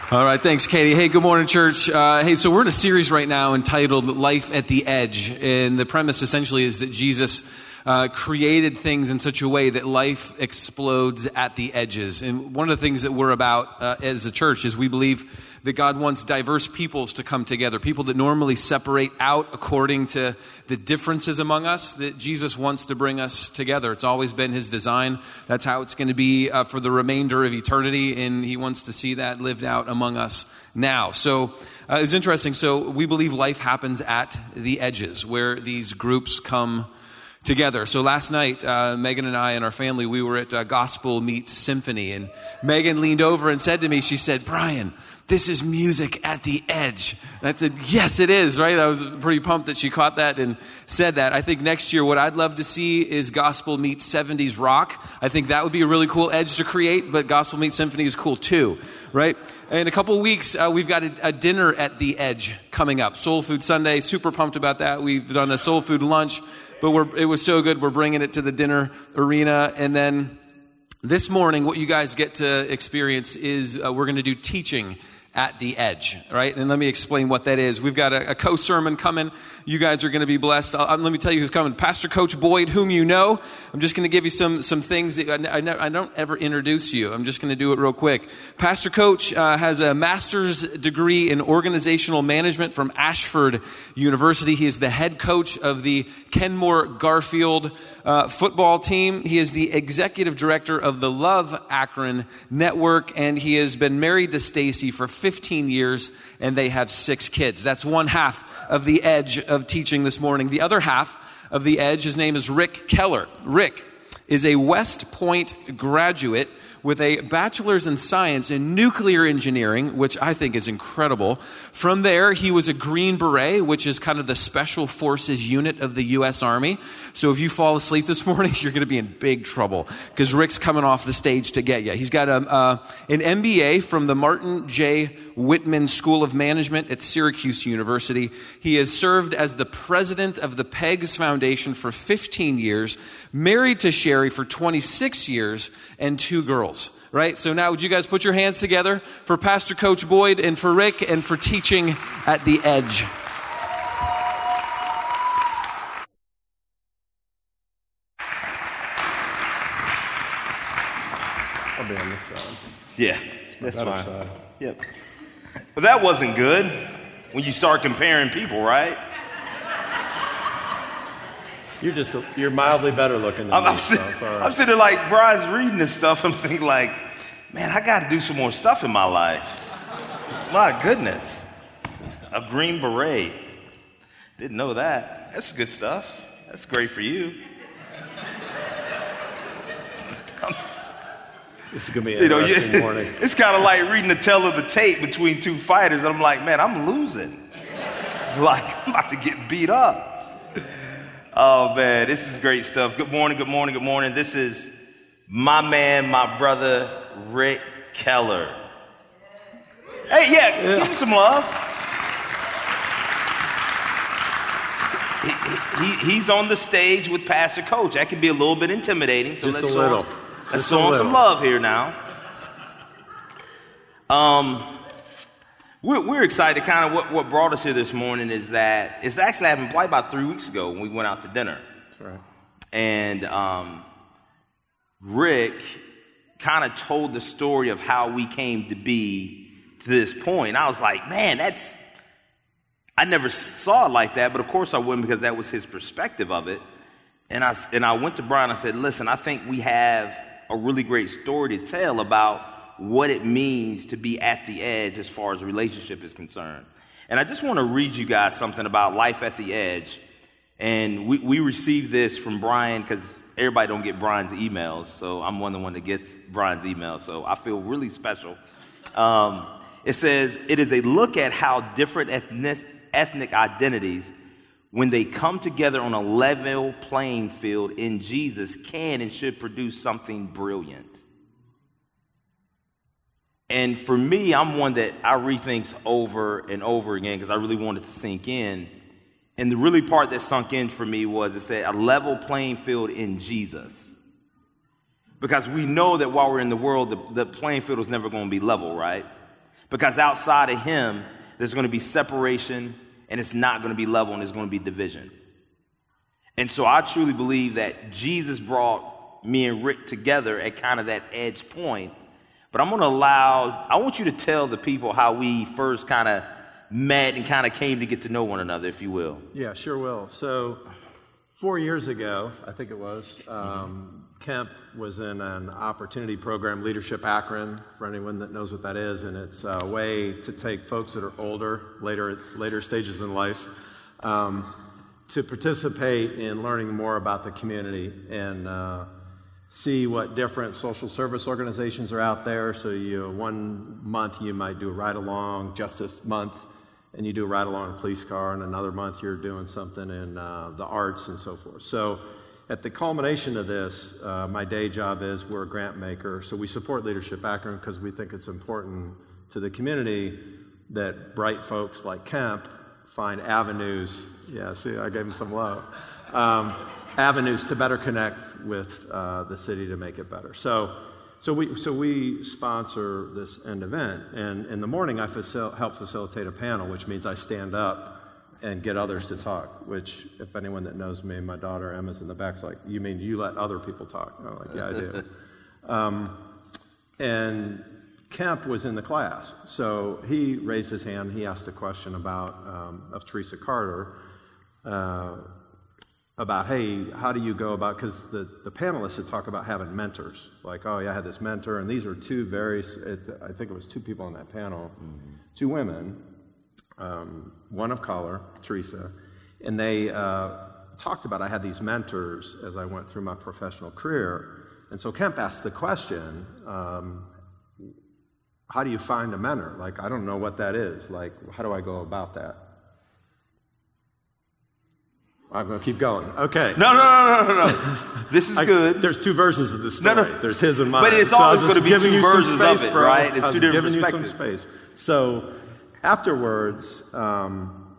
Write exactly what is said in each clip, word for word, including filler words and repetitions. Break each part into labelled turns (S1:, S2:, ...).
S1: All right, thanks, Katie. Hey, good morning, church. Uh, hey, so we're in a series right now entitled Life at the Edge, and the premise essentially is that Jesus uh, created things in such a way that life explodes at the edges. And one of the things that we're about uh, as a church is we believe that God wants diverse peoples to come together, people that normally separate out according to the differences among us, that Jesus wants to bring us together. It's always been his design. That's how it's going to be uh, for the remainder of eternity, and he wants to see that lived out among us now. So uh, it's interesting. So we believe life happens at the edges, where these groups come together. So last night, uh, Megan and I and our family, we were at uh, Gospel Meets Symphony, and Megan leaned over and said to me, she said, "Brian, this is music at the edge." And I said, yes, it is, right? I was pretty pumped that she caught that and said that. I think next year what I'd love to see is Gospel Meets seventies rock. I think that would be a really cool edge to create, but Gospel Meets Symphony is cool too, right? In a couple of weeks, uh, we've got a, a dinner at the edge coming up. Soul Food Sunday, super pumped about that. We've done a soul food lunch, but we're, it was so good, we're bringing it to the dinner arena. And then this morning, what you guys get to experience is uh, we're going to do teaching at the edge, right? And let me explain what that is. We've got a, a co-sermon coming. You guys are going to be blessed. I'll, let me tell you who's coming. Pastor Coach Boyd, whom you know. I'm just going to give you some some things that I, I, I don't ever introduce you. I'm just going to do it real quick. Pastor Coach uh, has a master's degree in organizational management from Ashford University. He is the head coach of the Kenmore Garfield uh, football team. He is the executive director of the Love Akron Network, and he has been married to Stacy for fifteen years, and they have six kids. That's one half of the edge of teaching this morning. The other half of the edge, his name is Rick Keller. Rick is a West Point graduate with a bachelor's in science in nuclear engineering, which I think is incredible. From there, he was a Green Beret, which is kind of the special forces unit of the U S Army. So if you fall asleep this morning, you're going to be in big trouble because Rick's coming off the stage to get you. He's got a, uh, an M B A from the Martin J. Whitman School of Management at Syracuse University. He has served as the president of the PEGS Foundation for fifteen years, married to Sherry for twenty-six years, and two girls. Right? So now would you guys put your hands together for Pastor Coach Boyd and for Rick and for teaching at the edge.
S2: I'll be on this side.
S3: Yeah, that's fine.
S2: Side.
S3: Yep. But that wasn't good when you start comparing people, right?
S2: You're just, you're mildly better looking than
S3: I'm,
S2: me,
S3: I'm,
S2: so
S3: sit,
S2: it's all right.
S3: I'm sitting there like, Brian's reading this stuff. I'm thinking like, man, I got to do some more stuff in my life. My goodness. A Green Beret. Didn't know that. That's good stuff. That's great for you.
S2: This is going to be an
S3: you know,
S2: interesting
S3: you,
S2: morning.
S3: It's kind of like reading the tale of the tape between two fighters. And I'm like, man, I'm losing. Like, I'm about to get beat up. Oh, man, this is great stuff. Good morning, good morning, good morning. This is my man, my brother, Rick Keller. Hey, yeah, yeah. Give him some love. He, he, he's on the stage with Pastor Coach. That can be a little bit intimidating. So
S2: Just
S3: let's
S2: a little.
S3: Show him, let's
S2: Just
S3: show him some love here now. Um, we're, we're excited. Kind of what, what brought us here this morning is that it's actually happened probably about three weeks ago when we went out to dinner.
S2: That's right.
S3: And um, Rick kind of told the story of how we came to be to this point. I was like, man, that's, I never saw it like that, but of course I wouldn't because that was his perspective of it. And I, and I went to Brian and I said, listen, I think we have a really great story to tell about what it means to be at the edge as far as a relationship is concerned. And I just want to read you guys something about life at the edge. And we, we received this from Brian because everybody don't get Brian's emails. So I'm one of the one that gets Brian's emails. So I feel really special. Um, it says, it is a look at how different ethnic, ethnic identities, when they come together on a level playing field in Jesus, can and should produce something brilliant. And for me, I'm one that I read things over and over again because I really wanted to sink in. And the really part that sunk in for me was it said a level playing field in Jesus. Because we know that while we're in the world, the, the playing field is never going to be level, right? Because outside of him, there's going to be separation, and it's not going to be level, and there's going to be division. And so I truly believe that Jesus brought me and Rick together at kind of that edge point. But I'm going to allow, I want you to tell the people how we first kind of met and kind of came to get to know one another, if you will.
S2: Yeah, sure will. So four years ago, I think it was, um, mm-hmm. Kemp was in an opportunity program, Leadership Akron, for anyone that knows what that is, and it's a way to take folks that are older, later later stages in life, um, to participate in learning more about the community and uh, see what different social service organizations are out there. So you one month you might do a ride-along, Justice Month, and you do a ride-along in a police car, and another month you're doing something in uh, the arts and so forth. So at the culmination of this, uh, my day job is we're a grant maker, so we support Leadership Akron because we think it's important to the community that bright folks like Kemp find avenues, yeah, see, I gave him some love, um, avenues to better connect with uh, the city to make it better. So so we so we sponsor this end event, and in the morning I facil- help facilitate a panel, which means I stand up and get others to talk, which, if anyone that knows me, my daughter Emma's in the back's like, you mean you let other people talk? I'm like, yeah, I do. um, and Kemp was in the class, so he raised his hand. He asked a question about, um, of Teresa Carter, uh, about, hey, how do you go about, because the, the panelists had talked about having mentors, like, oh, yeah, I had this mentor, and these are two very, it, I think it was two people on that panel, mm-hmm. two women, Um, one of color, Teresa, and they uh, talked about I had these mentors as I went through my professional career. And so Kemp asked the question, um, how do you find a mentor? Like, I don't know what that is. Like, how do I go about that? I'm going to keep going. Okay.
S3: No, no, no, no, no, no. This is
S2: I,
S3: good.
S2: There's two versions of this story.
S3: No, no.
S2: There's his and mine.
S3: But it's
S2: so
S3: always going to be two versions
S2: space,
S3: of it,
S2: bro.
S3: right? It's
S2: I was
S3: two different
S2: giving
S3: perspectives.
S2: you some space. So afterwards, um,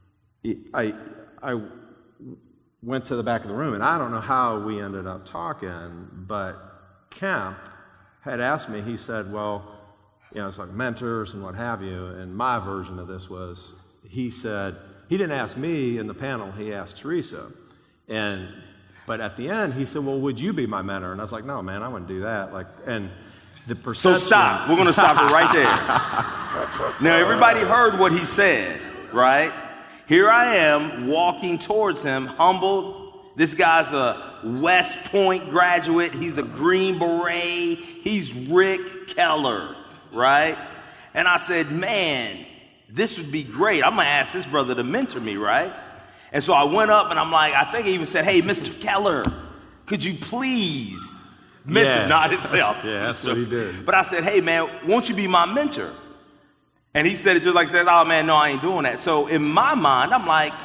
S2: I I went to the back of the room, and I don't know how we ended up talking, but Kemp had asked me, he said, well, you know, it's like mentors and what have you, and my version of this was, he said, he didn't ask me in the panel, he asked Teresa, and but at the end, he said, well, would you be my mentor? And I was like, no, man, I wouldn't do that. Like, and the perception...
S3: So stop. We're going to stop it right there. Now, everybody heard what he said, right? Here I am walking towards him, humbled. This guy's a West Point graduate. He's a Green Beret. He's Rick Keller, right? And I said, man, this would be great. I'm going to ask this brother to mentor me, right? And so I went up and I'm like, I think I even said, hey, Mister Keller, could you please mentor?
S2: Yeah,
S3: No, I didn't say,
S2: that's, yeah, that's what he did.
S3: But I said, hey, man, won't you be my mentor? And he said it just like says, oh, man, no, I ain't doing that. So in my mind, I'm like.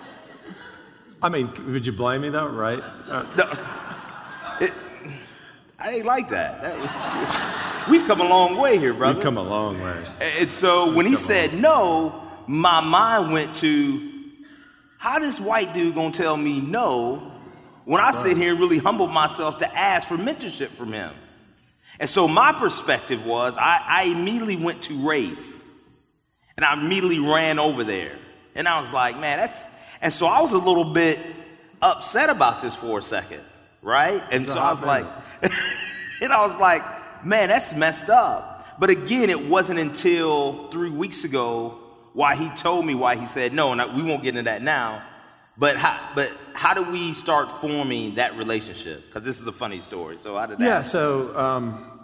S2: I mean, would you blame me, though, right? Uh,
S3: no, it, I ain't like that. that. We've come a long way here, brother.
S2: We've come a long way.
S3: And so when
S2: We've
S3: he said no, my mind went to, how this white dude gonna tell me no when I sit here and really humble myself to ask for mentorship from him? And so my perspective was, I, I immediately went to race. And I immediately ran over there. And I was like, man, that's... And so I was a little bit upset about this for a second, right? And so I was like... and I was like, man, that's messed up. But again, it wasn't until three weeks ago why he told me why he said no, and we won't get into that now. But how, but how do we start forming that relationship? Because this is a funny story. So how did that
S2: Yeah,
S3: happen?
S2: so um,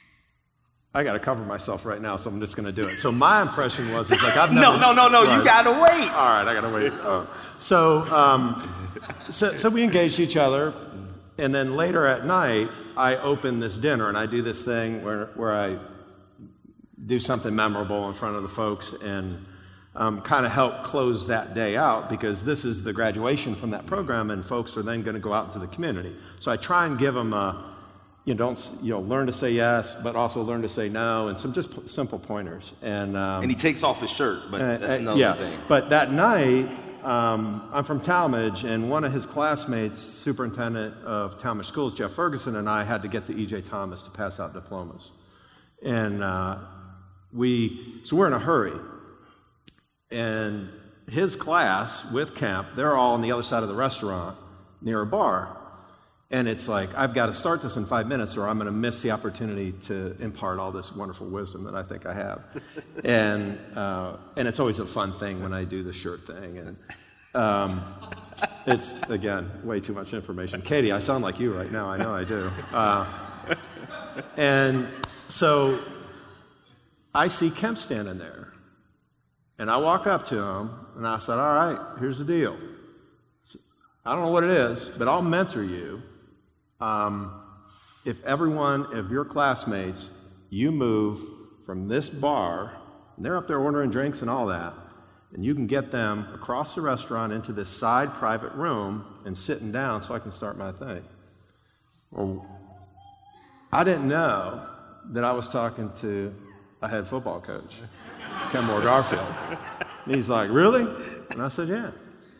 S2: I got to cover myself right now, so I'm just going to do it. So my impression was, it's like I've never...
S3: no, no, no, no,
S2: right.
S3: you got to wait.
S2: All right, I got to wait. Oh. So, um, so, so we engaged each other, and then later at night, I open this dinner, and I do this thing where where I do something memorable in front of the folks, and um, kind of help close that day out, because this is the graduation from that program, and folks are then going to go out into the community. So I try and give them a, you know, don't, you know, learn to say yes, but also learn to say no, and some just p- simple pointers. And um,
S3: And he takes off his shirt, but
S2: uh,
S3: that's
S2: uh,
S3: another
S2: yeah.
S3: thing.
S2: But that night, um, I'm from Talmadge, and one of his classmates, superintendent of Talmadge Schools, Jeff Ferguson, and I had to get to E J Thomas to pass out diplomas. And uh, we, so we're in a hurry. And his class with Kemp, they're all on the other side of the restaurant near a bar. And it's like, I've got to start this in five minutes or I'm going to miss the opportunity to impart all this wonderful wisdom that I think I have. and uh, and it's always a fun thing when I do the shirt thing. And um, it's, again, way too much information. Katie, I sound like you right now. I know I do. Uh, and so I see Kemp standing there. And I walk up to him and I said, all right, here's the deal. I don't know what it is, but I'll mentor you. Um, if everyone of your classmates, you move from this bar, and they're up there ordering drinks and all that, and you can get them across the restaurant into this side private room and sitting down so I can start my thing. Well, I didn't know that I was talking to a head football coach, Kenmore Garfield. And he's like, really? And I said, yeah.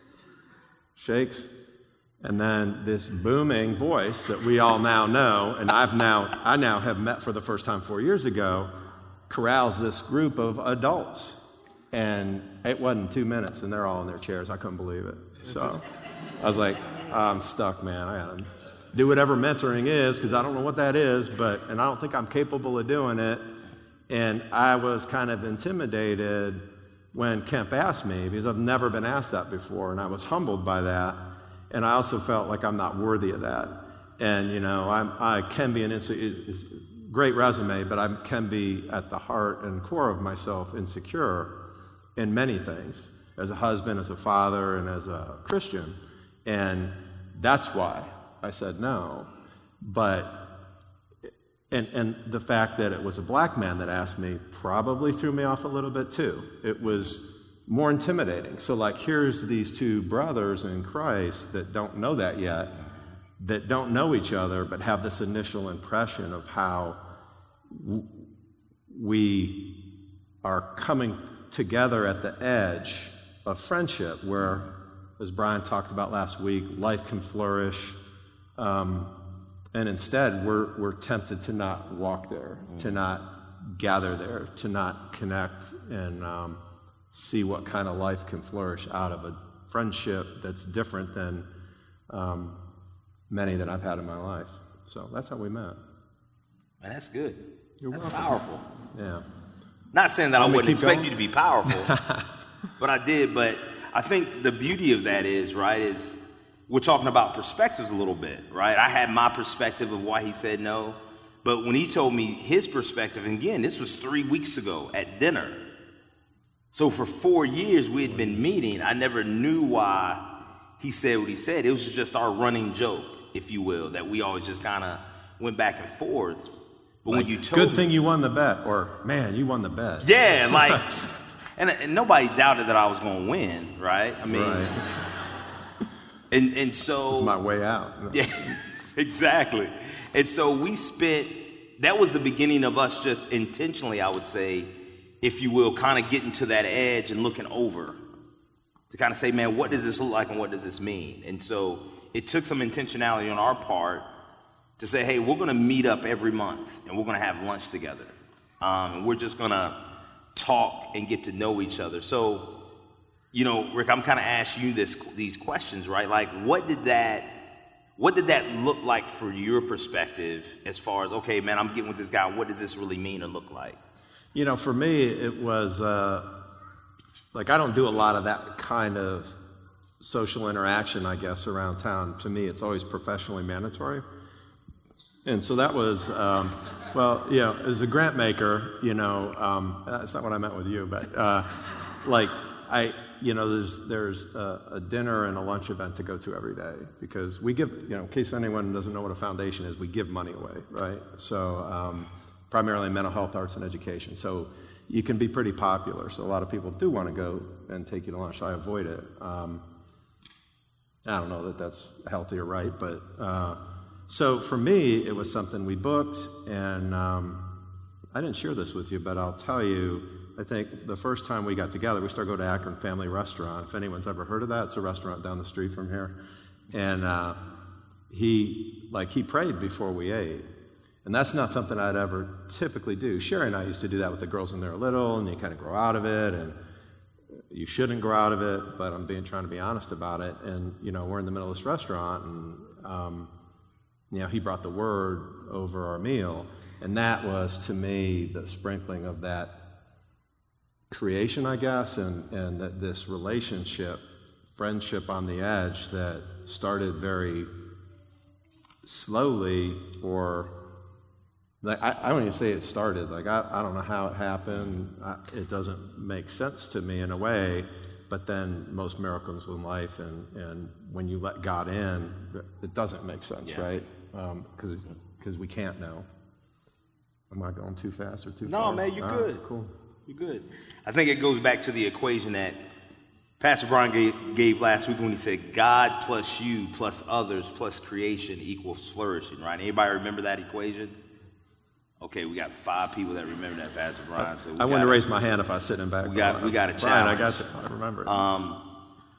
S2: Shakes. And then this booming voice that we all now know, and I've now, I now have met for the first time four years ago, corrals this group of adults. And it wasn't two minutes, and they're all in their chairs. I couldn't believe it. So I was like, I'm stuck, man. I gotta do whatever mentoring is, because I don't know what that is, but, and I don't think I'm capable of doing it. And I was kind of intimidated when Kemp asked me, because I've never been asked that before, and I was humbled by that. And I also felt like I'm not worthy of that. And, you know, I'm, I can be an insecure, great resume, but I can be at the heart and core of myself insecure in many things, as a husband, as a father, and as a Christian. And that's why I said no. But, and, and the fact that it was a black man that asked me probably threw me off a little bit too. It was more intimidating. So like, here's these two brothers in Christ that don't know that yet, that don't know each other, but have this initial impression of how w- we are coming together at the edge of friendship, where, as Brian talked about last week, life can flourish, um, and instead we're we're tempted to not walk there, mm-hmm. to not gather there, to not connect and um, see what kind of life can flourish out of a friendship that's different than um, many that I've had in my life. So that's how we met.
S3: Man, that's good.
S2: You're
S3: that's
S2: welcome.
S3: Powerful.
S2: Yeah.
S3: Not saying that I wouldn't expect
S2: going?
S3: you to be powerful, but I did. But I think the beauty of that is, right, is we're talking about perspectives a little bit, right? I had my perspective of why he said no, but when he told me his perspective, and again, this was three weeks ago at dinner. So for four years we had been meeting. I never knew why he said what he said. It was just our running joke, if you will, that we always just kind of went back and forth. But like, when you told
S2: good
S3: me,
S2: thing you won the bet, or man, you won the bet.
S3: Yeah, like, and, and nobody doubted that I was going to win, right? I mean,
S2: right.
S3: and and so
S2: it's my way out.
S3: Yeah, exactly. And so we spent. That was the beginning of us just intentionally, I would say, if you will, kind of getting to that edge and looking over to kind of say, man, what does this look like and what does this mean? And so it took some intentionality on our part to say, hey, we're going to meet up every month and we're going to have lunch together. Um, and we're just going to talk and get to know each other. So, you know, Rick, I'm kind of asking you this, these questions, right? Like, what did that, what did that look like for your perspective as far as, okay, man, I'm getting with this guy. What does this really mean or look like?
S2: You know, for me, it was, uh, like, I don't do a lot of that kind of social interaction, I guess, around town. To me, it's always professionally mandatory. And so that was, um, well, you know, as a grant maker, you know, um, that's not what I meant with you, but, uh, like, I, you know, there's there's a, a dinner and a lunch event to go to every day, because we give, you know, in case anyone doesn't know what a foundation is, we give money away, right? So, um, primarily mental health, arts, and education. So you can be pretty popular. So a lot of people do want to go and take you to lunch. I avoid it. Um, I don't know that that's healthy or right, but uh, so for me, it was something we booked, and um, I didn't share this with you, but I'll tell you, I think the first time we got together, we started going to Akron Family Restaurant. If anyone's ever heard of that, it's a restaurant down the street from here. And uh, he, like, he prayed before we ate. And that's not something I'd ever typically do. Sherry and I used to do that with the girls when they were little, and you kind of grow out of it, and you shouldn't grow out of it, but I'm being trying to be honest about it. And, you know, we're in the middle of this restaurant, and, um, you know, he brought the word over our meal, and that was, to me, the sprinkling of that creation, I guess, and, and that this relationship, friendship on the edge that started very slowly, or like I, I don't even say it started. Like I, I don't know how it happened. I, it doesn't make sense to me in a way. But then most miracles in life, and, and when you let God in, it doesn't make sense, yeah. right? Because um, because we can't know. Am I going too fast or too
S3: no,
S2: far?
S3: No, man, you're
S2: All
S3: good.
S2: Right, cool.
S3: You're good. I think it goes back to the equation that Pastor Brian gave, gave last week when he said God plus you plus others plus creation equals flourishing, right? Anybody remember that equation? Okay, we got five people that remember that, Pastor Brian. So
S2: I wanted to raise my hand if I was sitting back.
S3: We got, we got a challenge.
S2: Brian, I got you. I remember it.
S3: Um,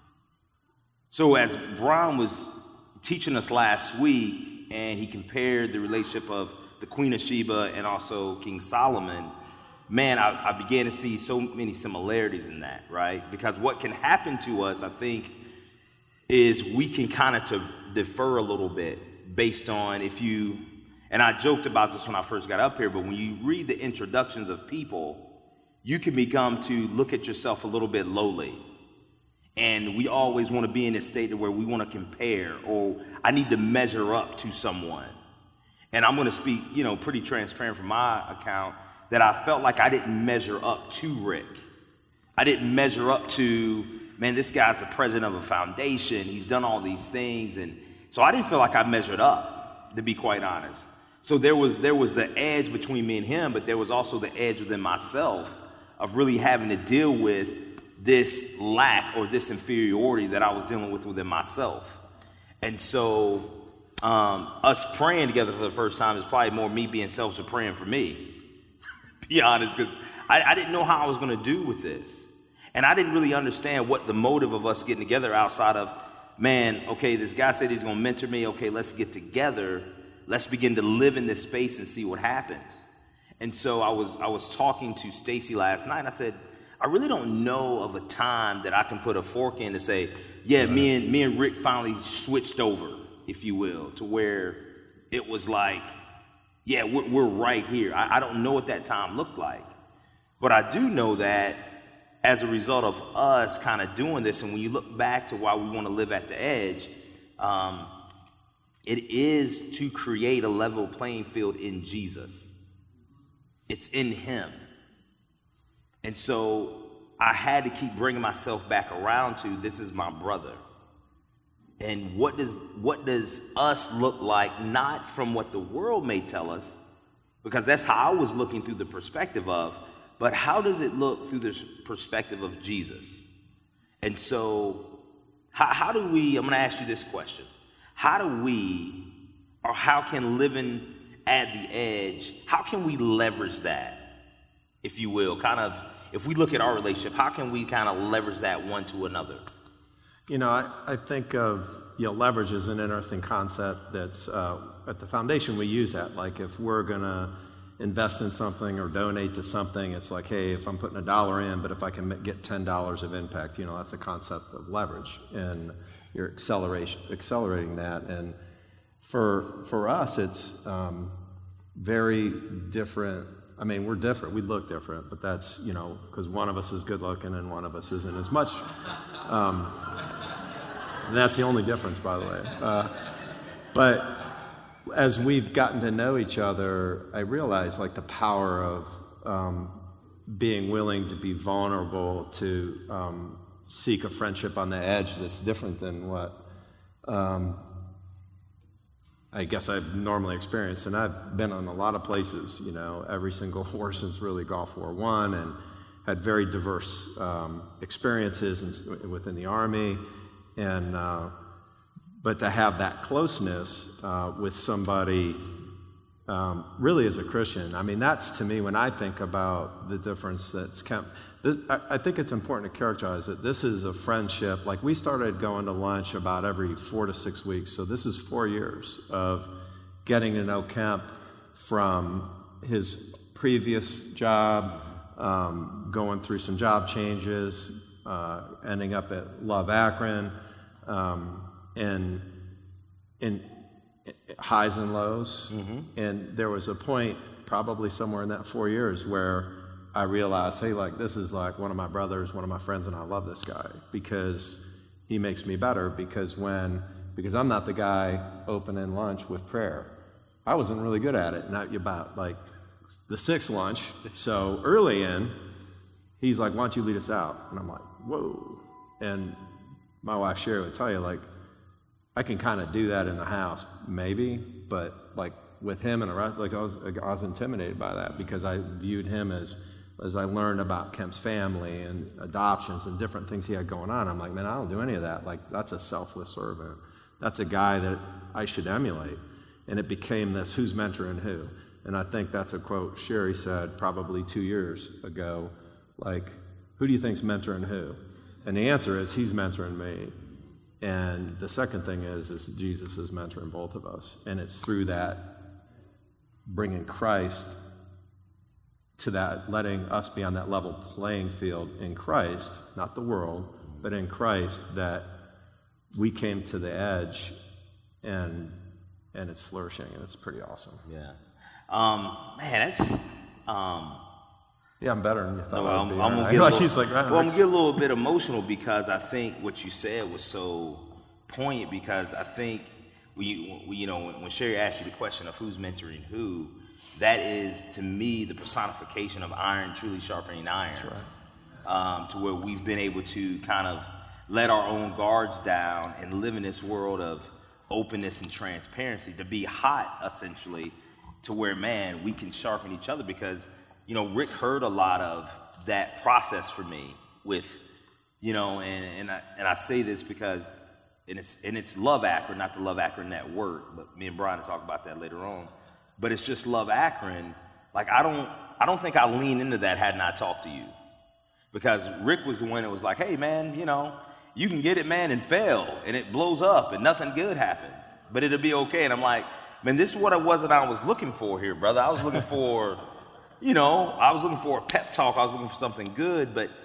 S3: so as Brian was teaching us last week, and he compared the relationship of the Queen of Sheba and also King Solomon, man, I, I began to see so many similarities in that, right? Because what can happen to us, I think, is we can kind of defer a little bit based on if you, and I joked about this when I first got up here, but when you read the introductions of people, you can become to look at yourself a little bit lowly. And we always want to be in this state where we want to compare, or I need to measure up to someone. And I'm going to speak, you know, pretty transparent from my account, that I felt like I didn't measure up to Rick. I didn't measure up to, man, this guy's the president of a foundation. He's done all these things. And so I didn't feel like I measured up, to be quite honest. So there was there was the edge between me and him, but there was also the edge within myself of really having to deal with this lack or this inferiority that I was dealing with within myself. And so um, us praying together for the first time is probably more me being selfish and praying for me. Be honest, because I, I didn't know how I was going to do with this. And I didn't really understand what the motive of us getting together outside of, man, okay, this guy said he's going to mentor me. Okay, let's get together. Let's begin to live in this space and see what happens. And so I was I was talking to Stacy last night, and I said, I really don't know of a time that I can put a fork in to say, yeah, me and me and Rick finally switched over, if you will, to where it was like, yeah, we're, we're right here. I, I don't know what that time looked like. But I do know that as a result of us kind of doing this, and when you look back to why we want to live at the edge, um, it is to create a level playing field in Jesus. It's in him. And so I had to keep bringing myself back around to, this is my brother. And what does what does us look like, not from what the world may tell us, because that's how I was looking through the perspective of, but how does it look through the perspective of Jesus? And so how, how do we, I'm going to ask you this question. How do we, or how can living at the edge, how can we leverage that, if you will, kind of, if we look at our relationship, how can we kind of leverage that one to another?
S2: You know, I, I think of, you know, leverage is an interesting concept that's, uh, at the foundation we use that. Like if we're going to invest in something or donate to something, it's like, hey, if I'm putting a dollar in, but if I can get ten dollars of impact, you know, that's a concept of leverage. And you're acceleration, accelerating that. And for for us, it's um, very different. I mean, we're different. We look different, but that's, you know, because one of us is good looking and one of us isn't as much. Um, and that's the only difference, by the way. Uh, but as we've gotten to know each other, I realize like the power of um, being willing to be vulnerable, to um, seek a friendship on the edge that's different than what um, I guess I've normally experienced. And I've been in a lot of places, you know, every single war since really Gulf War One, and had very diverse um, experiences in, within the Army. And uh, but to have that closeness uh, with somebody um, really as a Christian, I mean, that's to me when I think about the difference that's come. This, I, I think it's important to characterize that this is a friendship. Like we started going to lunch about every four to six weeks, so this is four years of getting to know Kemp from his previous job, um, going through some job changes, uh, ending up at Love Akron, um, and in highs and lows. Mm-hmm. And there was a point, probably somewhere in that four years, where I realized, hey, like this is like one of my brothers, one of my friends, and I love this guy because he makes me better. Because when, because I'm not the guy opening lunch with prayer. I wasn't really good at it. Not about like the sixth lunch. So early in, he's like, "Why don't you lead us out?" And I'm like, "Whoa!" And my wife Sherry would tell you, like, I can kind of do that in the house, maybe, but like with him and the rest, like I was, I was intimidated by that because I viewed him as. As I learned about Kemp's family and adoptions and different things he had going on, I'm like, man, I don't do any of that. Like, that's a selfless servant. That's a guy that I should emulate. And it became this, who's mentoring who? And I think that's a quote Sherry said probably two years ago, like, who do you think's mentoring who? And the answer is, he's mentoring me. And the second thing is, is Jesus is mentoring both of us. And it's through that, bringing Christ to that, letting us be on that level playing field in Christ, not the world, but in Christ, that we came to the edge, and and it's flourishing, and it's pretty awesome.
S3: Yeah, um, man, that's um,
S2: yeah, I'm better than you thought.
S3: No,
S2: I
S3: I'm,
S2: would be.
S3: I'm gonna
S2: Right?
S3: get
S2: like
S3: little,
S2: he's like, right,
S3: well, I'm gonna get a little bit emotional because I think what you said was so poignant. Because I think we, we you know, when, when Sherry asked you the question of who's mentoring who. That is, to me, the personification of iron truly sharpening iron.
S2: That's right.
S3: Um, to where we've been able to kind of let our own guards down and live in this world of openness and transparency, to be hot, essentially, to where, man, we can sharpen each other. Because, you know, Rick heard a lot of that process for me with, you know, and, and, I, and I say this because, and it's, and it's Love Akron, not the Love Akron Network, but me and Brian will talk about that later on. But it's just Love Akron. Like, I don't I don't think I lean into that hadn't I talked to you. Because Rick was the one that was like, hey, man, you know, you can get it, man, and fail, and it blows up, and nothing good happens. But it'll be okay. And I'm like, man, this is what it was that I was looking for here, brother. I was looking for, you know, I was looking for a pep talk. I was looking for something good. But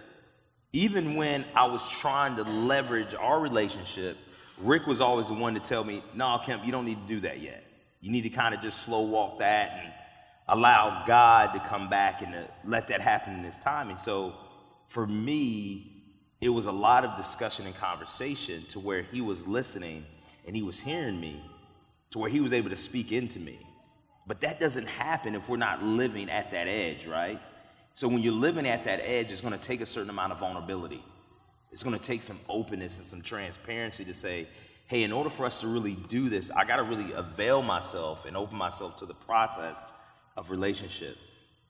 S3: even when I was trying to leverage our relationship, Rick was always the one to tell me, no, Kemp, you don't need to do that yet. You need to kind of just slow walk that and allow God to come back and to let that happen in His time. And so for me, it was a lot of discussion and conversation to where he was listening and he was hearing me, to where he was able to speak into me. But that doesn't happen if we're not living at that edge, right? So when you're living at that edge, it's going to take a certain amount of vulnerability. It's going to take some openness and some transparency to say, hey, in order for us to really do this, I got to really avail myself and open myself to the process of relationship,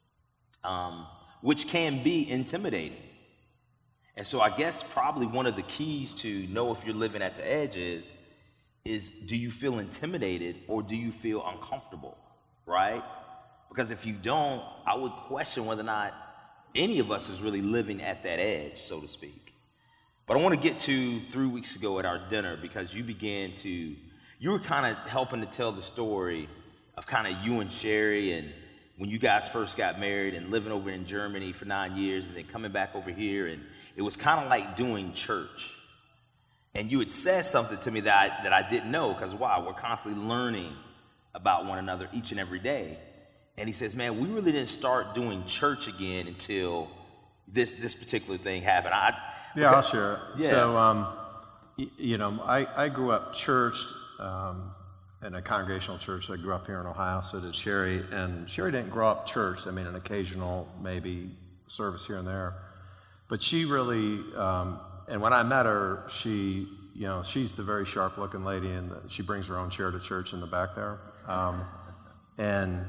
S3: um, which can be intimidating. And so I guess probably one of the keys to know if you're living at the edge is, is do you feel intimidated or do you feel uncomfortable, right? Because if you don't, I would question whether or not any of us is really living at that edge, so to speak. But I want to get to three weeks ago at our dinner, because you began to, you were kind of helping to tell the story of kind of you and Sherry and when you guys first got married and living over in Germany for nine years and then coming back over here. And it was kind of like doing church. And you had said something to me that I, that I didn't know, because why? We're constantly learning about one another each and every day. And he says, man, we really didn't start doing church again until this this particular thing happened. I
S2: Yeah, I'll share it.
S3: Yeah.
S2: So, um, y- you know, I, I grew up churched um, in a congregational church. I grew up here in Ohio, so did Sherry. And Sherry didn't grow up church. I mean, an occasional maybe service here and there. But she really, um, and when I met her, she, you know, she's the very sharp-looking lady, and she brings her own chair to church in the back there. Um, and,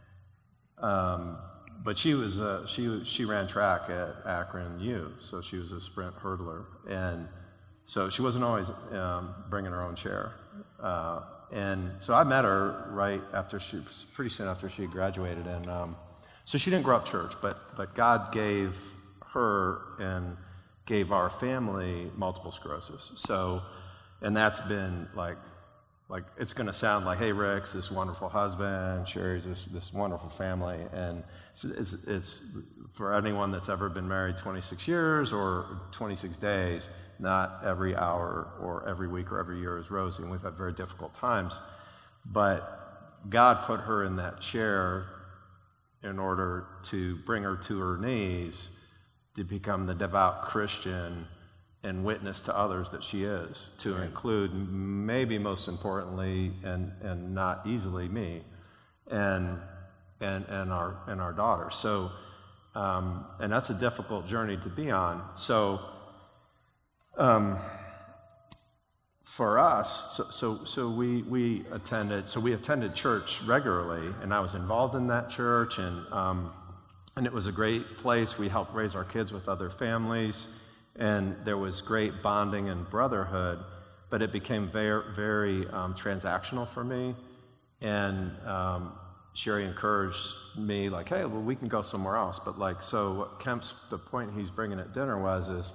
S2: um, but she was, uh, she she ran track at Akron U, so she was a sprint hurdler, and so she wasn't always um, bringing her own chair. Uh, and so I met her right after she, pretty soon after she graduated, and um, so she didn't grow up church, but but God gave her and gave our family multiple sclerosis. So, and that's been like like it's going to sound like, hey, Rick's this wonderful husband, Sherry's this, this wonderful family, and it's, it's, it's for anyone that's ever been married twenty-six years or twenty-six days, not every hour or every week or every year is rosy, and we've had very difficult times. But God put her in that chair in order to bring her to her knees to become the devout Christian and witness to others that she is, to right. include maybe most importantly and, and not easily me and and and our and our daughter. So um, and that's a difficult journey to be on. So um, for us, so so so we we attended so we attended church regularly, and I was involved in that church, and um, and it was a great place. We helped raise our kids with other families, and there was great bonding and brotherhood. But it became very very um, transactional for me, and um, Sherry encouraged me like, hey, well, we can go somewhere else. But like, so what Kemp's the point he's bringing at dinner was is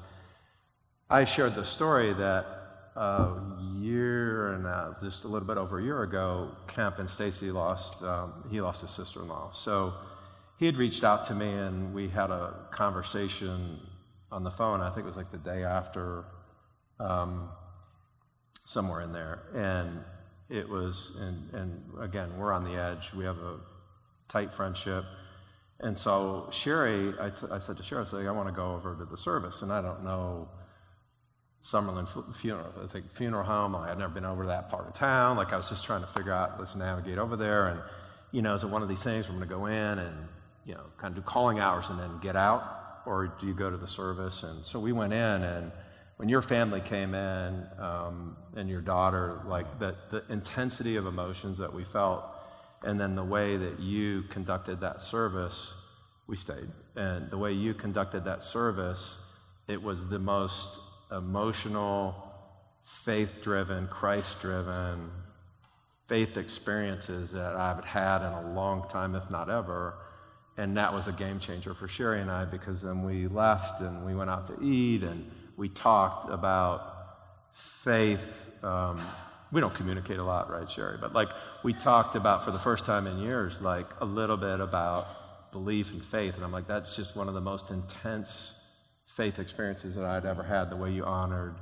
S2: I shared the story that a year and a, just a little bit over a year ago, Kemp and Stacy lost, um, he lost his sister-in-law. So he had reached out to me, and we had a conversation on the phone. I think it was like the day after, um, somewhere in there. And it was, and, and again, we're on the edge. We have a tight friendship. And so Sherry, I, t- I said to Sherry, I said, I want to go over to the service, and I don't know Summerlin funeral, I think funeral home. I had never been over to that part of town. Like I was just trying to figure out, let's navigate over there. And, you know, is it one of these things where I'm going to go in and, you know, kind of do calling hours and then get out? Or do you go to the service? And so we went in, and when your family came in um, and your daughter, like the, the intensity of emotions that we felt, and then the way that you conducted that service, we stayed. And the way you conducted that service, it was the most emotional, faith-driven, Christ-driven faith experiences that I've had in a long time, if not ever. And that was a game changer for Sherry and I, because then we left and we went out to eat and we talked about faith. Um, we don't communicate a lot, right, Sherry? But like we talked about, for the first time in years, like a little bit about belief and faith. And I'm like, that's just one of the most intense faith experiences that I'd ever had, the way you honored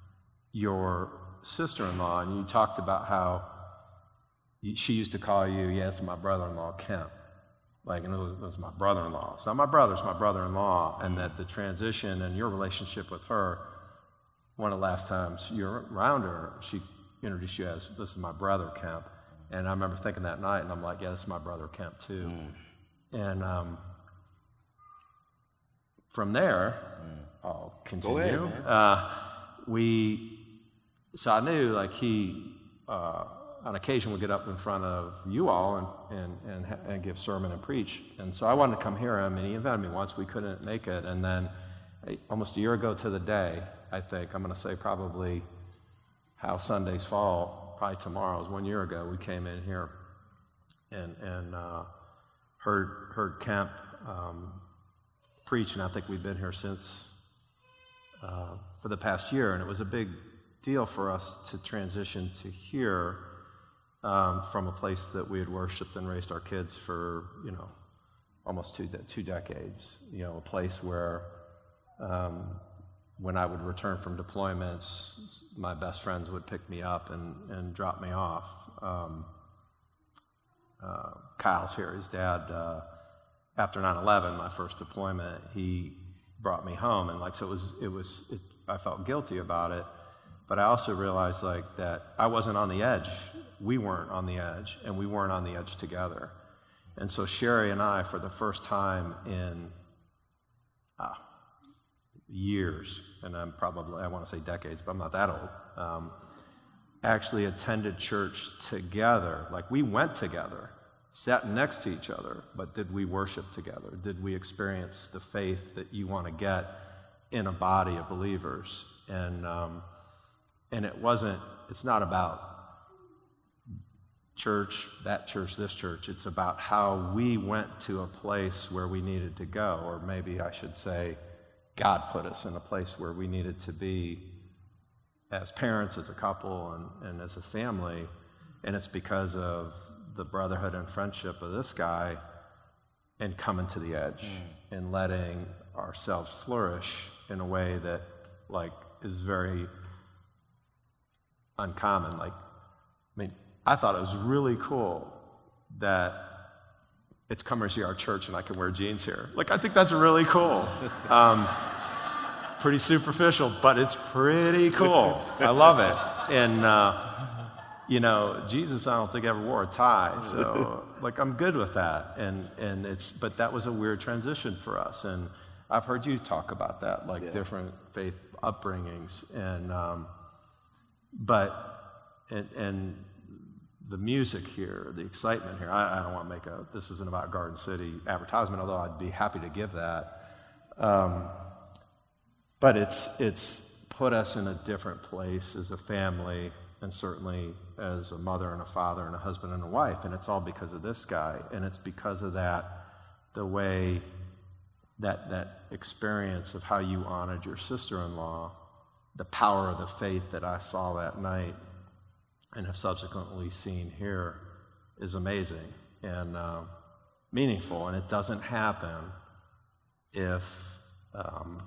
S2: your sister-in-law. And you talked about how she used to call you, yes, my brother-in-law, Kemp. Like, and it was, it was my brother-in-law. It's not my brother, it's my brother-in-law. And that the transition and your relationship with her, one of the last times you were around her, she introduced you as, this is my brother, Kemp. And I remember thinking that night, and I'm like, yeah, this is my brother, Kemp, too. Mm. And um, from there, mm. I'll continue. Ahead, uh, we, so I knew, like, he, uh, on occasion would get up in front of you all and, and, and, and give sermon and preach. And so I wanted to come hear him, and he invited me once. We couldn't make it. And then almost a year ago to the day, I think, I'm going to say probably how Sundays fall, probably tomorrow, it was one year ago, we came in here and, and uh, heard, heard Kemp um, preach, and I think we've been here since uh, for the past year. And it was a big deal for us to transition to here, Um, from a place that we had worshipped and raised our kids for, you know, almost two de- two decades. You know, a place where um, when I would return from deployments, my best friends would pick me up and, and drop me off. Um, uh, Kyle's here, his dad, uh, after nine eleven, my first deployment, he brought me home. And like, so it was, it was, it, I felt guilty about it, but I also realized like that I wasn't on the edge. We weren't on the edge, and we weren't on the edge together. And so Sherry and I, for the first time in uh, years, and I'm probably, I want to say decades, but I'm not that old, um, actually attended church together. Like we went together, sat next to each other, but did we worship together? Did we experience the faith that you want to get in a body of believers? And um, and it wasn't, it's not about church, that church, this church. It's about how we went to a place where we needed to go, or maybe I should say God put us in a place where we needed to be as parents, as a couple, and, and as a family. And it's because of the brotherhood and friendship of this guy and coming to the edge mm. and letting ourselves flourish in a way that, like, is very uncommon. Like, I mean, I thought it was really cool that it's Come See Our Church and I can wear jeans here. Like, I think that's really cool. Um, pretty superficial, but it's pretty cool. I love it. And, uh, you know, Jesus, I don't think ever wore a tie. So, like, I'm good with that. And, and it's, but that was a weird transition for us. And I've heard you talk about that, like yeah. different faith upbringings. And, um, but, and, and, the music here, the excitement here, I, I don't want to make a, this isn't about Garden City advertisement, although I'd be happy to give that. Um, but it's it's put us in a different place as a family, and certainly as a mother and a father and a husband and a wife, and it's all because of this guy, and it's because of that, the way that that experience of how you honored your sister-in-law, the power of the faith that I saw that night, and have subsequently seen here, is amazing and uh, meaningful. And it doesn't happen if um,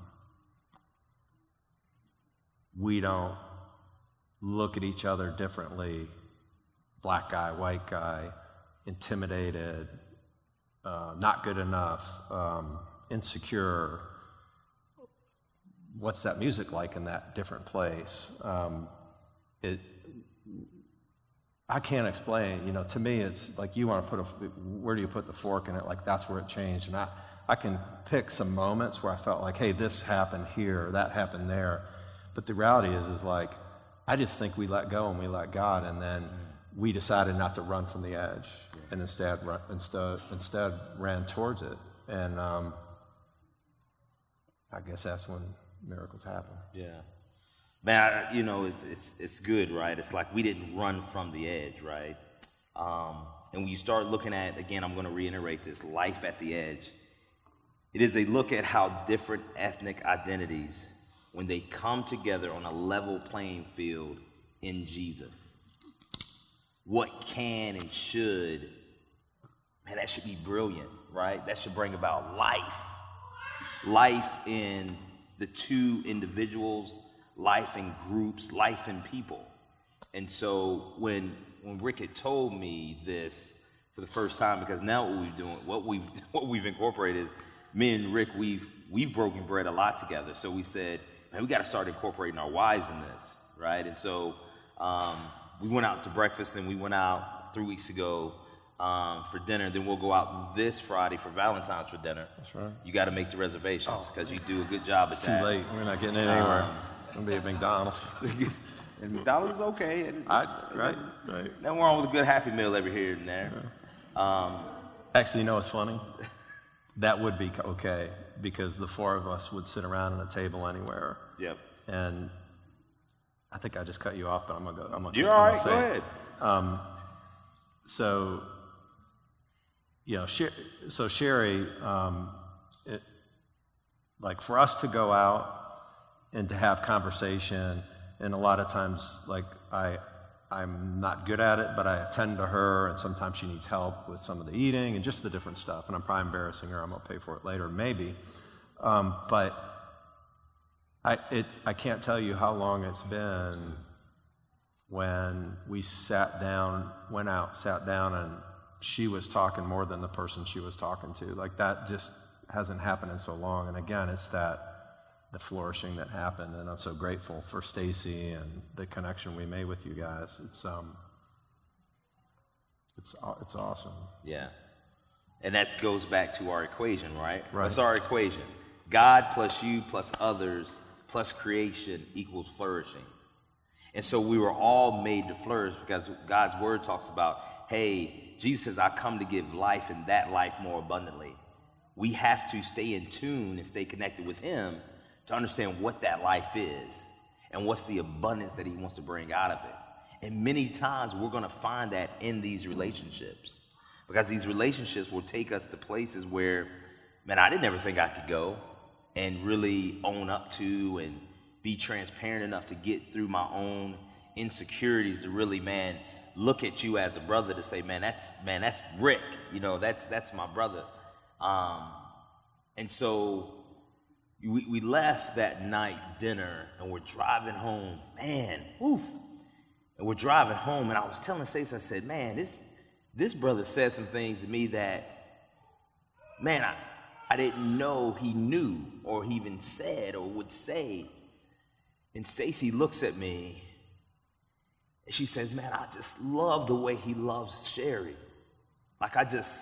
S2: we don't look at each other differently, black guy, white guy, intimidated, uh, not good enough, um, insecure. What's that music like in that different place? Um, it I can't explain, you know, to me it's like you want to put a, where do you put the fork in it? Like that's where it changed. And I, I can pick some moments where I felt like, hey, this happened here, or that happened there. But the reality is, is like, I just think we let go and we let God, and then we decided not to run from the edge and instead, instead, instead ran towards it. And um, I guess that's when miracles happen.
S3: Yeah. Man, I, you know, it's, it's it's good, right? It's like we didn't run from the edge, right? Um, and when you start looking at, again, I'm going to reiterate this, life at the edge, it is a look at how different ethnic identities, when they come together on a level playing field in Jesus, what can and should, man, that should be brilliant, right? That should bring about life. Life in the two individuals, life in groups, life in people. And so when when Rick had told me this for the first time, because now what we're doing, what we've what we've incorporated is me and Rick, we've we've broken bread a lot together. So we said, man, we got to start incorporating our wives in this, right? And so um, we went out to breakfast, then we went out three weeks ago um, for dinner. Then we'll go out this Friday for Valentine's for dinner.
S2: That's right.
S3: You got to make the reservations because oh, you do a good job at
S2: it's
S3: that.
S2: Too late. We're not getting anywhere. Um, It'll be at McDonald's.
S3: And McDonald's is okay. It's,
S2: I, right, right.
S3: Nothing wrong with a good Happy Meal every here and there. Yeah. Um,
S2: Actually, you know what's funny? That would be okay because the four of us would sit around at a table anywhere.
S3: Yep.
S2: And I think I just cut you off, but I'm gonna go. I'm gonna.
S3: You're
S2: I'm
S3: all right.
S2: Go
S3: ahead.
S2: Um, so, you know, Sher- so Sherry, um, it, like for us to go out and to have conversation, and a lot of times, like, I, I'm not good at it, but I attend to her, and sometimes she needs help with some of the eating and just the different stuff, and I'm probably embarrassing her. I'm going to pay for it later, maybe. Um, but I, it, I can't tell you how long it's been when we sat down, went out, sat down, and she was talking more than the person she was talking to. Like, that just hasn't happened in so long, and again, it's that the flourishing that happened, and I'm so grateful for Stacy and the connection we made with you guys. It's um, it's it's awesome.
S3: Yeah, and that goes back to our equation, right?
S2: Right.
S3: What's our equation? God plus you plus others plus creation equals flourishing. And so we were all made to flourish because God's word talks about, hey, Jesus says, I come to give life and that life more abundantly. We have to stay in tune and stay connected with him to understand what that life is and what's the abundance that he wants to bring out of it. And many times we're going to find that in these relationships because these relationships will take us to places where, man, I didn't ever think I could go and really own up to and be transparent enough to get through my own insecurities to really, man, look at you as a brother to say, man, that's man, that's Rick. You know, that's that's my brother. Um, and so we, we left that night dinner, and we're driving home. Man, oof. And we're driving home, and I was telling Stacey, I said, man, this this brother said some things to me that, man, I, I didn't know he knew or he even said or would say. And Stacey looks at me, and she says, man, I just love the way he loves Sherry. Like, I just,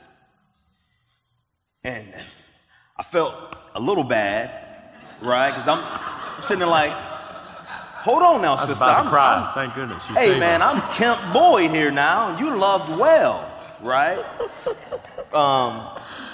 S3: and I felt a little bad, right? Because I'm sitting there like, hold on now,
S2: I was
S3: sister.
S2: about to
S3: I'm,
S2: cry.
S3: I'm,
S2: Thank goodness. You
S3: hey,
S2: saved
S3: man,
S2: me.
S3: I'm Kemp Boyd here now. You loved well, right? um,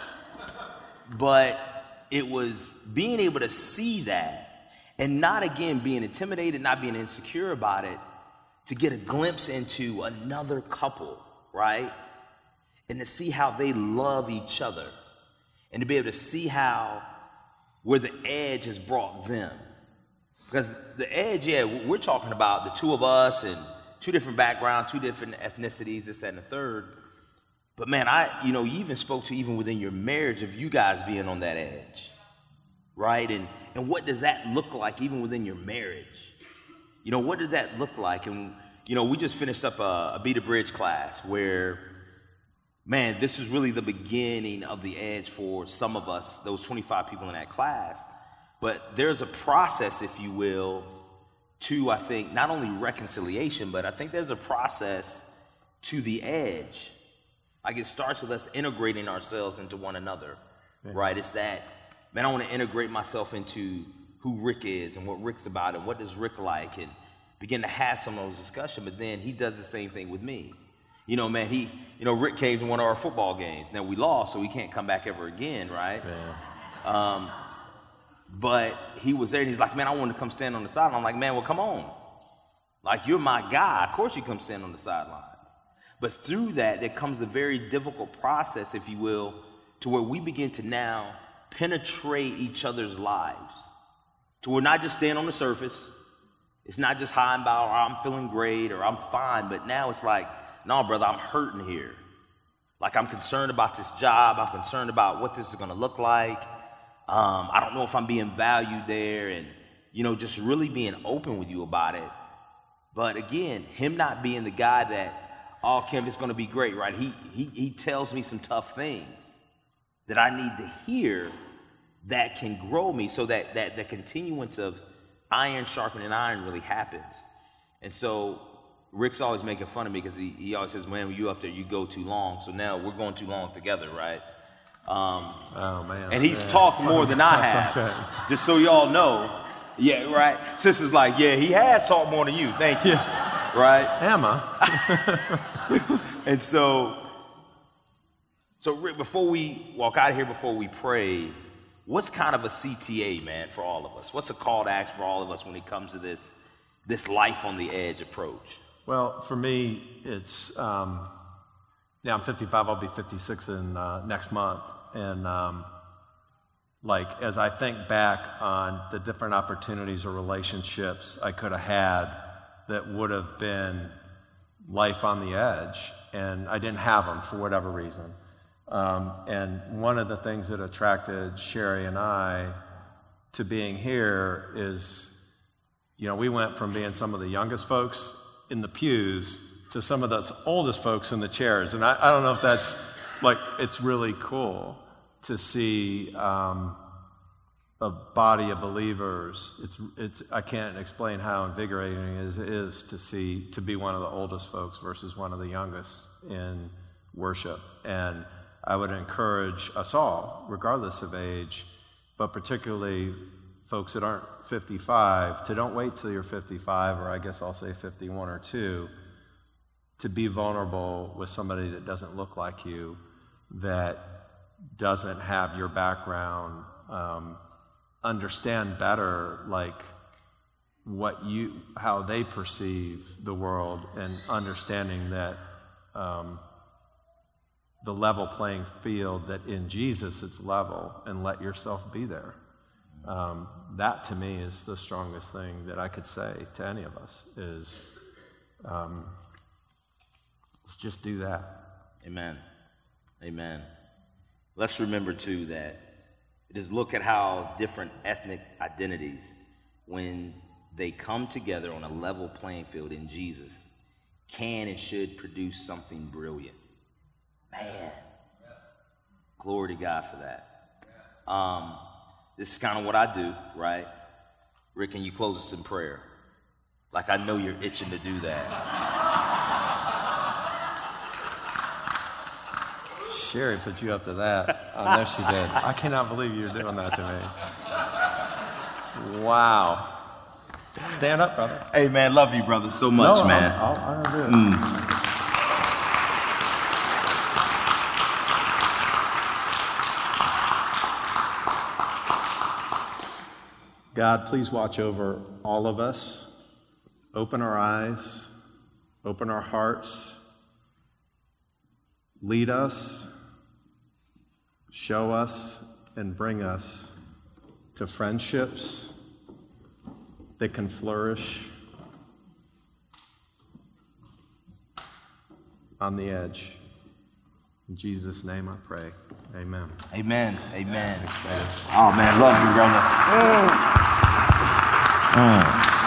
S3: but it was being able to see that and not, again, being intimidated, not being insecure about it, to get a glimpse into another couple, right? And to see how they love each other. And to be able to see how, where the edge has brought them. Because the edge, yeah, we're talking about the two of us and two different backgrounds, two different ethnicities, this, that, and the third. But man, I, you know, you even spoke to even within your marriage of you guys being on that edge, right? And and what does that look like even within your marriage? You know, what does that look like? And, you know, we just finished up a, a Be the Bridge class where, man, this is really the beginning of the edge for some of us, those twenty-five people in that class. But there's a process, if you will, to, I think, not only reconciliation, but I think there's a process to the edge. Like, it starts with us integrating ourselves into one another, yeah. right? It's that, man, I want to integrate myself into who Rick is and what Rick's about and what does Rick like, and begin to have some of those discussions. But then he does the same thing with me. You know, man, he, you know, Rick came to one of our football games. Now, we lost, so he can't come back ever again, right? Yeah. Um, but he was there, and he's like, man, I want to come stand on the sideline. I'm like, man, well, come on. Like, you're my guy. Of course you come stand on the sidelines. But through that, there comes a very difficult process, if you will, to where we begin to now penetrate each other's lives. To where not just stand on the surface. It's not just high and bow, or I'm feeling great, or I'm fine. But now it's like, no, brother, I'm hurting here. Like, I'm concerned about this job. I'm concerned about what this is going to look like. Um, I don't know if I'm being valued there, and, you know, just really being open with you about it. But again, him not being the guy that, oh, Kim, it's going to be great, right? He, he, he tells me some tough things that I need to hear that can grow me, so that, that the continuance of iron sharpening iron really happens. And so Rick's always making fun of me because he, he always says, man, when you up there, you go too long. So now we're going too long together, right? Um,
S2: oh, man.
S3: And he's
S2: man.
S3: talked more than I have, okay. Just so y'all know. Yeah, right? Sister's like, yeah, he has talked more than you. Thank you. Yeah. Right?
S2: Emma.
S3: And so, so Rick, before we walk out of here, before we pray, what's kind of a C T A, man, for all of us? What's a call to action for all of us when it comes to this, this life on the edge approach?
S2: Well, for me, it's, um, yeah, I'm fifty-five. I'll be fifty-six in uh, next month. And um, like, as I think back on the different opportunities or relationships I could have had that would have been life on the edge, and I didn't have them for whatever reason. Um, and one of the things that attracted Sherry and I to being here is, you know, we went from being some of the youngest folks in the pews to some of the oldest folks in the chairs. And I, I don't know if that's, like, it's really cool to see um, a body of believers. It's, it's, I can't explain how invigorating it is, it is to see, to be one of the oldest folks versus one of the youngest in worship. And I would encourage us all, regardless of age, but particularly folks that aren't fifty-five, to don't wait till you're fifty-five, or I guess I'll say fifty-one or two, to be vulnerable with somebody that doesn't look like you, that doesn't have your background, um, understand better, like, what you, how they perceive the world, and understanding that um, the level playing field, that in Jesus it's level, and let yourself be there. Um, that to me is the strongest thing that I could say to any of us is, um, Let's just do that.
S3: Amen. Amen. Let's remember, too, that it is look at how different ethnic identities, when they come together on a level playing field in Jesus, can and should produce something brilliant. Man, glory to God for that. Um, this is kind of what I do, right? Rick, can you close us in prayer? Like I know you're itching to do that.
S2: Sherry put you up to that. I know she did. I cannot believe you're doing that to me. Wow. Stand up, brother.
S3: Hey, man, love you, brother, so much,
S2: no,
S3: man.
S2: I'll, I'll, I'll do it.
S3: Mm.
S2: God, please watch over all of us. Open our eyes. Open our hearts. Lead us. Show us and bring us to friendships that can flourish on the edge. In Jesus' name I pray. Amen.
S3: Amen. Amen. Oh, man, love you, brother. Mm. Mm.